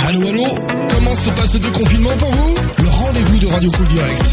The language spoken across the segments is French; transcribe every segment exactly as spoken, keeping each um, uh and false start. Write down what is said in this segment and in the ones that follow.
Allô, allô, comment se passe le déconfinement pour vous? Le rendez-vous de Radio Cool Direct.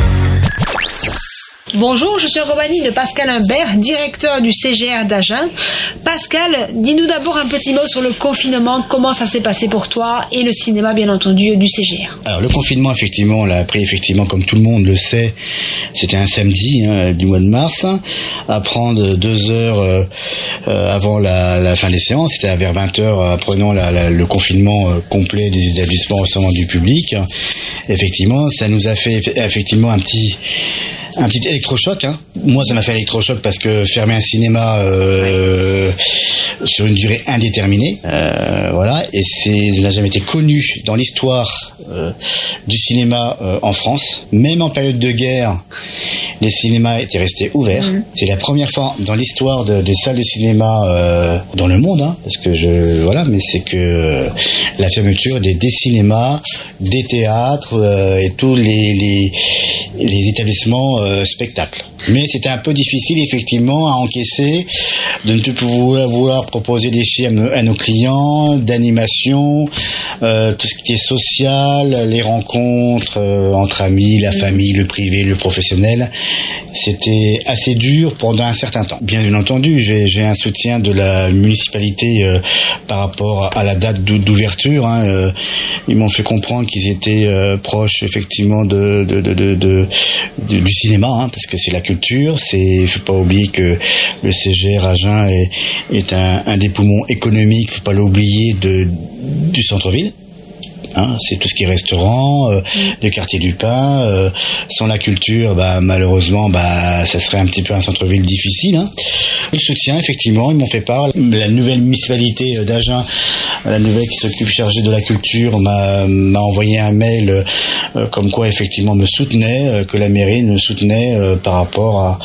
Bonjour, je suis en compagnie de Pascal Imbert, directeur du C G R d'Agen. Pascal, dis-nous d'abord un petit mot sur le confinement, comment ça s'est passé pour toi et le cinéma, bien entendu, du C G R. Alors le confinement, effectivement, on l'a appris, effectivement, comme tout le monde le sait, c'était un samedi hein, du mois de mars, à prendre deux heures euh, euh, avant la, la fin des séances, c'était vers vingt heures, apprenant la, la, le confinement euh, complet des établissements recevant du public. Effectivement, ça nous a fait effectivement un petit... Un petit électrochoc, hein. Moi, ça m'a fait électrochoc parce que fermer un cinéma euh, sur une durée indéterminée, euh, voilà, et c'est, ça n'a jamais été connu dans l'histoire euh, du cinéma euh, en France. Même en période de guerre, les cinémas étaient restés ouverts. Mmh. C'est la première fois dans l'histoire de, des salles de cinéma euh, dans le monde, hein, parce que je, voilà, mais c'est que euh, la fermeture des, des cinémas, des théâtres euh, et tous les les, les établissements euh, spectacles. Mais c'était un peu difficile effectivement à encaisser de ne plus pouvoir vouloir proposer des films à nos clients, d'animation, euh, tout ce qui est social, les rencontres euh, entre amis, la famille, le privé, le professionnel. C'était assez dur pendant un certain temps. Bien entendu, j'ai, j'ai un soutien de la municipalité euh, par rapport à la date d'ouverture. Hein, euh, ils m'ont fait comprendre qu'ils étaient euh, proches effectivement de, de, de, de, de, de du cinéma, hein, parce que c'est la culture. C'est, faut pas oublier que le C G R Agen est, est un, un des poumons économiques. Faut pas l'oublier de du centre-ville. Hein, c'est tout ce qui est restaurant, euh, le quartier du pain. Euh, sans la culture, bah malheureusement, bah ça serait un petit peu un centre-ville difficile. Hein. Le soutien, effectivement, ils m'ont fait part. La nouvelle municipalité d'Agen, la nouvelle qui s'occupe chargée de la culture, m'a m'a envoyé un mail euh, comme quoi effectivement me soutenait, euh, que la mairie me soutenait euh, par rapport à,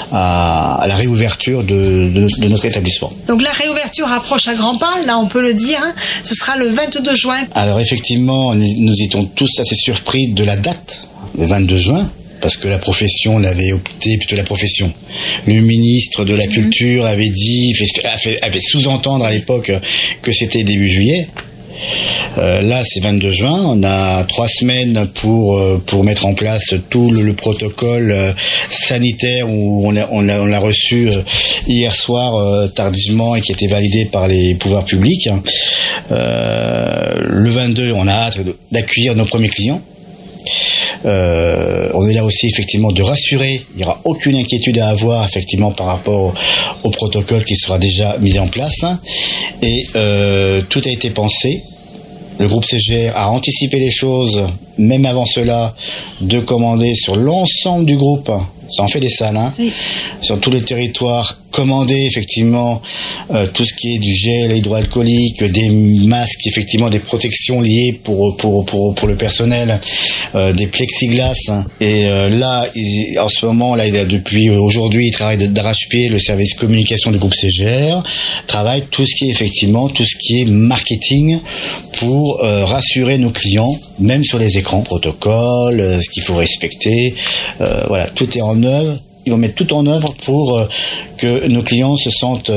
à, à la réouverture de, de, de notre établissement. Donc la réouverture approche à grands pas, là on peut le dire. Hein. Ce sera le vingt-deux juin. Alors effectivement, nous étions tous assez surpris de la date, le vingt-deux juin, parce que la profession l'avait opté, plutôt la profession. Le ministre de la Culture avait dit, avait, avait sous-entendre à l'époque que c'était début juillet. Euh, là, c'est vingt-deux juin. On a trois semaines pour pour mettre en place tout le, le protocole euh, sanitaire où on a, on l'a on l'a reçu euh, hier soir euh, tardivement et qui a été validé par les pouvoirs publics. Euh, le vingt-deux, on a hâte d'accueillir nos premiers clients. Euh, on est là aussi effectivement de rassurer, il n'y aura aucune inquiétude à avoir effectivement par rapport au, au protocole qui sera déjà mis en place, hein. Et euh, tout a été pensé. Le groupe C G R a anticipé les choses, même avant cela, de commander sur l'ensemble du groupe, ça en fait des salles, hein, oui. Sur tous les territoires, commander effectivement euh, tout ce qui est du gel hydroalcoolique, des masques, effectivement des protections liées pour pour pour pour le personnel, euh, des plexiglas. Hein. Et euh, là, ils, en ce moment, là, il a, depuis aujourd'hui, il travaille d'arrache-pied. Le service communication du groupe C G R travaille tout ce qui est effectivement tout ce qui est marketing pour euh, rassurer nos clients, même sur les écrans, protocole, euh, ce qu'il faut respecter. Euh, voilà, tout est en œuvre. Ils vont mettre tout en œuvre pour euh, que nos clients se sentent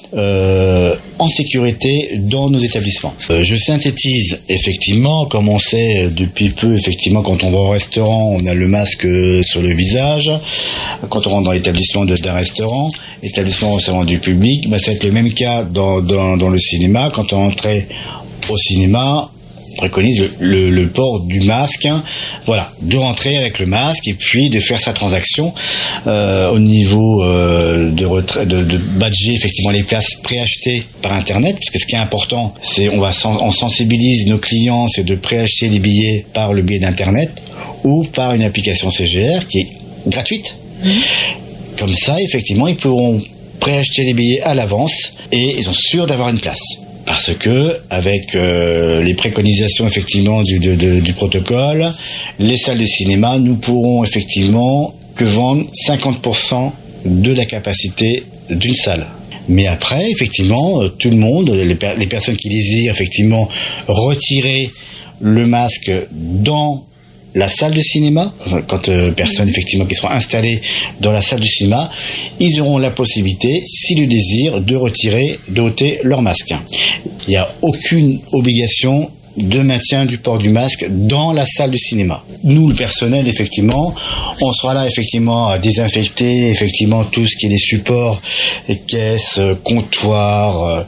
euh, en sécurité dans nos établissements. Euh, je synthétise effectivement, comme on sait depuis peu, effectivement, quand on va au restaurant, on a le masque sur le visage. Quand on rentre dans l'établissement de, d'un restaurant, établissement recevant du public, bah, ça va être le même cas dans, dans, dans le cinéma. Quand on entrait au cinéma, on préconise le, le, le port du masque, hein, voilà, de rentrer avec le masque et puis de faire sa transaction euh, au niveau euh, de, retrait, de, de badger effectivement les places préachetées par internet, parce que ce qui est important, c'est on va on sensibilise nos clients, c'est de préacheter les billets par le biais d'internet ou par une application C G R qui est gratuite. Mmh. Comme ça, effectivement, ils pourront préacheter les billets à l'avance et ils sont sûrs d'avoir une place. Parce que avec euh, les préconisations effectivement du, de, de, du protocole, les salles de cinéma, nous pourrons effectivement que vendre cinquante pour cent de la capacité d'une salle. Mais après, effectivement, tout le monde, les, per- les personnes qui désirent effectivement retirer le masque dans la salle de cinéma, quand euh, personnes effectivement qui seront installées dans la salle du cinéma, ils auront la possibilité, s'ils le désirent, de retirer, d'ôter leur masque. Il n'y a aucune obligation de maintien du port du masque dans la salle de cinéma. Nous, le personnel, effectivement, on sera là, effectivement, à désinfecter, effectivement, tout ce qui est les supports, les caisses, comptoirs,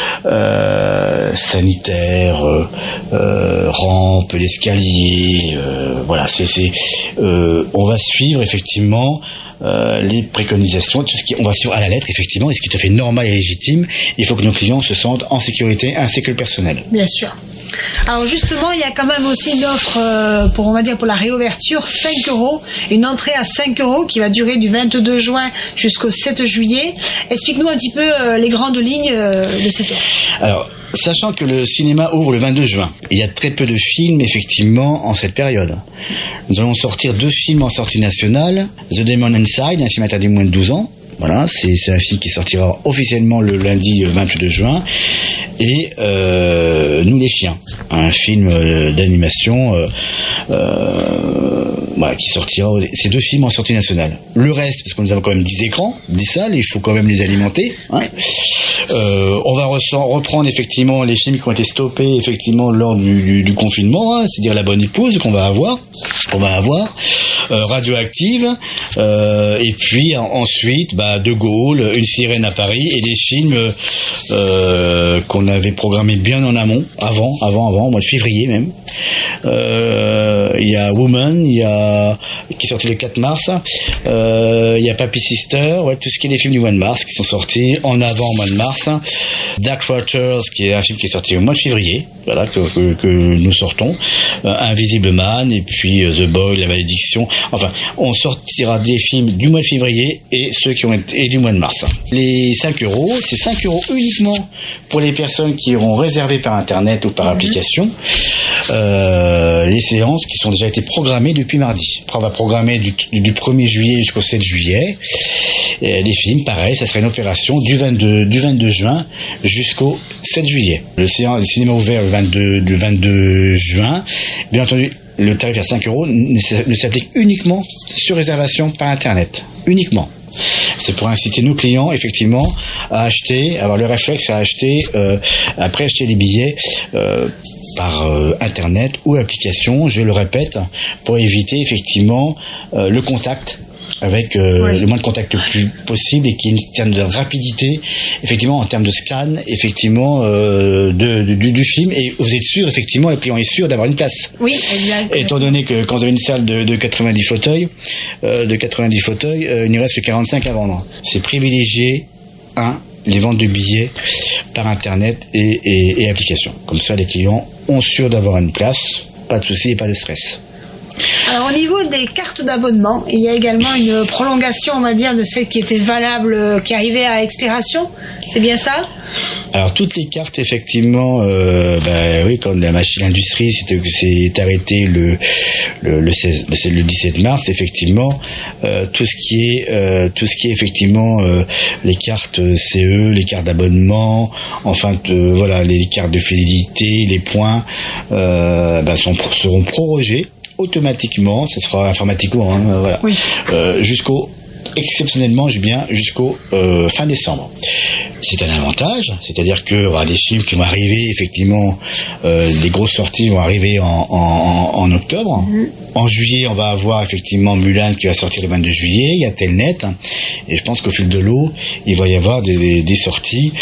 euh, sanitaires, euh, euh, rampes, l'escalier, euh, voilà, c'est, c'est, euh, on va suivre, effectivement, euh, les préconisations, tout ce qui, on va suivre à la lettre, effectivement, et ce qui est tout à fait normal et légitime. Il faut que nos clients se sentent en sécurité, ainsi que le personnel. Bien sûr. Alors justement, il y a quand même aussi une offre euh, pour, on va dire, pour la réouverture, cinq euros, une entrée à cinq euros qui va durer du vingt-deux juin jusqu'au sept juillet. Explique-nous un petit peu euh, les grandes lignes euh, de cette offre. Alors, sachant que le cinéma ouvre le vingt-deux juin, il y a très peu de films, effectivement, en cette période. Nous allons sortir deux films en sortie nationale, The Demon Inside, un film interdit moins de douze ans. Voilà, c'est, c'est un film qui sortira officiellement le lundi vingt-deux juin. Et euh, Nous les chiens, un film euh, d'animation euh, euh, voilà, qui sortira. Ces deux films en sortie nationale. Le reste, parce que nous avons quand même dix écrans, dix salles, il faut quand même les alimenter. Hein. Euh, on va ressent, reprendre effectivement les films qui ont été stoppés effectivement lors du, du, du confinement, hein, c'est-à-dire La Bonne Épouse qu'on va avoir, qu'on va avoir, euh, Radioactive, euh, et puis en, ensuite bah, De Gaulle, Une sirène à Paris, et des films euh, qu'on avait programmés bien en amont, avant, avant, avant, au mois de février même. Euh, il y a Woman, il y a qui est sorti le quatre mars, euh, il y a Papy Sister, ouais, tout ce qui est les films du mois de mars qui sont sortis en avant au mois de mars. Dark Watchers, qui est un film qui est sorti au mois de février, voilà que, que, que nous sortons. Euh, Invisible Man, et puis euh, The Boy, La Malédiction. Enfin, on sortira des films du mois de février et ceux qui ont été et du mois de mars. Les cinq euros, c'est cinq euros uniquement pour les personnes qui auront réservé par internet ou par application. Euh, les séances qui sont déjà été programmées depuis mardi. Après, on va programmer du, du premier juillet jusqu'au sept juillet. Et les films, pareil, ça serait une opération du vingt-deux, du vingt-deux juin jusqu'au sept juillet. Le, séance, le cinéma ouvert le vingt-deux, du vingt-deux juin. Bien entendu, le tarif à cinq euros ne s'applique uniquement sur réservation par internet. Uniquement. C'est pour inciter nos clients, effectivement, à acheter, avoir le réflexe à acheter, euh, après acheter les billets euh, par euh, internet ou application, je le répète, pour éviter effectivement euh, le contact avec euh, oui. le moins de contact plus possible et qui est en termes de rapidité, effectivement, en termes de scan, effectivement, euh, de, de, du, du film. Et vous êtes sûr, effectivement, le client est sûr d'avoir une place. Oui, exact. Étant donné que quand vous avez une salle de, de quatre-vingt-dix fauteuils, euh, de quatre-vingt-dix fauteuils, euh, il n'y reste que quarante-cinq à vendre. C'est privilégié, un, les ventes de billets par internet et, et, et application. Comme ça, les clients ont sûr d'avoir une place, pas de souci et pas de stress. Alors au niveau des cartes d'abonnement, il y a également une prolongation, on va dire, de celle qui était valable, qui arrivait à expiration. C'est bien ça ? Alors toutes les cartes, effectivement, euh, bah oui, quand la machine industrie s'est, s'est arrêtée le le, le, seize, le dix-sept mars, effectivement, euh, tout ce qui est euh, tout ce qui est effectivement euh, les cartes C E, les cartes d'abonnement, enfin euh, voilà, les cartes de fidélité, les points, euh, bah, sont seront prorogés automatiquement, ça sera informatiquement, hein, voilà, oui. euh, jusqu'au, exceptionnellement, je bien, jusqu'au euh, fin décembre. C'est un avantage, c'est-à-dire que voilà, des films qui vont arriver, effectivement, euh, des grosses sorties vont arriver en, en, en octobre. Mm-hmm. En juillet, on va avoir effectivement Mulan qui va sortir le vingt-deux juillet, il y a Telnet, et je pense qu'au fil de l'eau, il va y avoir des, des, des sorties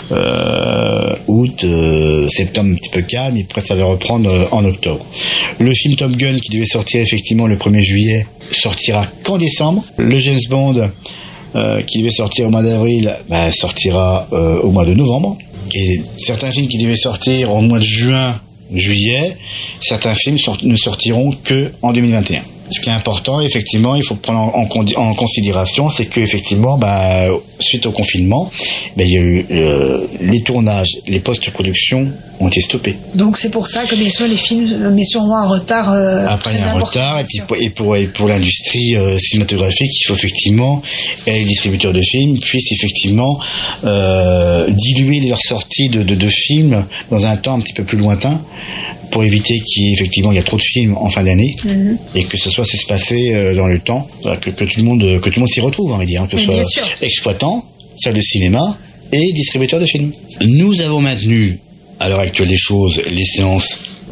euh, août, euh, septembre un petit peu calme, et après ça va reprendre euh, en octobre. Le film Top Gun qui devait sortir effectivement le premier juillet sortira qu'en décembre. Le James Bond euh, qui devait sortir au mois d'avril bah, sortira euh, au mois de novembre. Et certains films qui devaient sortir au mois de juin, juillet, certains films sort, ne sortiront que en deux mille vingt et un. Ce qui est important, effectivement, il faut prendre en, en, en considération, c'est que effectivement, bah, suite au confinement, bah, il y a eu euh, les tournages, les post-productions ont été stoppés. Donc c'est pour ça que bien sûr les films mais sûrement en retard. Euh, Après il y a un retard et puis pour, et pour et pour l'industrie euh, cinématographique, il faut effectivement et les distributeurs de films puissent effectivement euh, diluer leur sortie de, de de films dans un temps un petit peu plus lointain, pour éviter qu'il y ait effectivement il y a trop de films en fin d'année, mm-hmm. et que ce soit s'espacer euh, dans le temps, que, que tout le monde que tout le monde s'y retrouve, on va dire, hein, que ce soit exploitant, salle de cinéma et distributeur de films. Nous avons maintenu à l'heure actuelle des choses les séances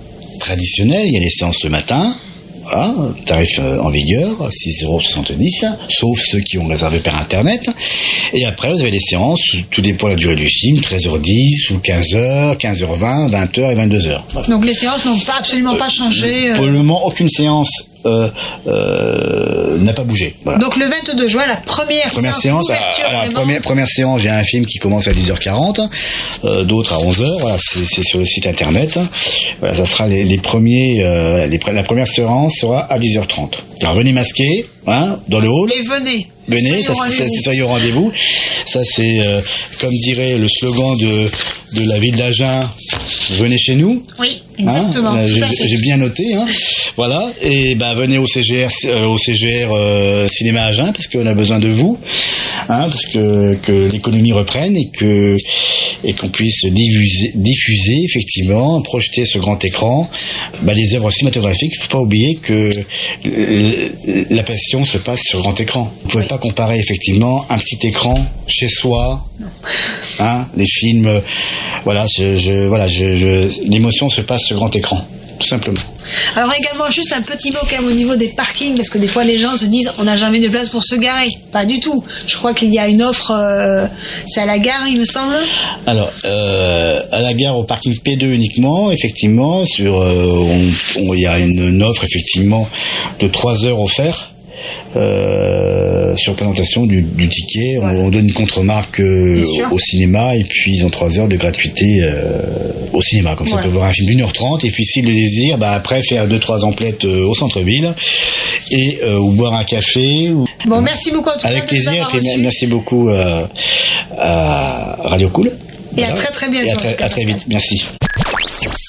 traditionnelles, il y a les séances le matin. Voilà, tarif en vigueur, six euros soixante-dix, sauf ceux qui ont réservé par Internet. Et après, vous avez les séances, tout dépend de la durée du film, treize heures dix, ou quinze heures, quinze heures vingt, vingt heures et vingt-deux heures. Voilà. Donc les séances n'ont pas, absolument pas changé. Euh, pour le moment, aucune séance euh, euh, n'a pas bougé. Voilà. Donc le vingt-deux juin, la première, première séance, séance à, à la première, première séance, j'ai un film qui commence à dix heures quarante, euh, d'autres à onze heures. Voilà, c'est, c'est sur le site internet. Voilà, ça sera les, les premiers. Euh, les, la première séance sera à dix heures trente. Alors venez masquer, hein, dans le hall. Et venez. Venez, ça, ça, soyez au rendez-vous. Ça, c'est, euh, comme dirait le slogan de, de la ville d'Agen, venez chez nous. Oui, exactement. Hein, tout j'ai, à fait. j'ai bien noté, hein. Voilà. Et ben, venez au C G R, euh, au C G R euh, Cinéma Agen, parce qu'on a besoin de vous, hein, parce que, que l'économie reprenne et que, et qu'on puisse diffuser, diffuser, effectivement, projeter sur grand écran, bah, les œuvres cinématographiques. Il faut pas oublier que euh, la passion se passe sur grand écran. Vous pouvez oui. pas comparer, effectivement, un petit écran chez soi, non. Hein, les films, euh, voilà, je, je, voilà, je, je, l'émotion se passe sur grand écran. Tout simplement. Alors également juste un petit mot quand même au niveau des parkings, parce que des fois les gens se disent on n'a jamais de place pour se garer. Pas du tout. Je crois qu'il y a une offre, euh, c'est à la gare il me semble. Alors euh, à la gare au parking P deux uniquement, effectivement, sur euh, on, on, il y a une, une offre effectivement de trois heures offertes. Euh, sur présentation du, du ticket, ouais. on, on donne une contre-marque euh, au, au cinéma et puis ils ont trois heures de gratuité euh, au cinéma, comme ça ouais. on peut voir un film d'une heure trente et puis s'ils le désirent, bah après faire deux trois emplettes euh, au centre-ville et euh, ou boire un café. Ou... Bon, merci beaucoup en tout cas. Avec plaisir et puis merci beaucoup euh, à Radio Cool. Et voilà. À très très bientôt. Et à très, à très vite, merci.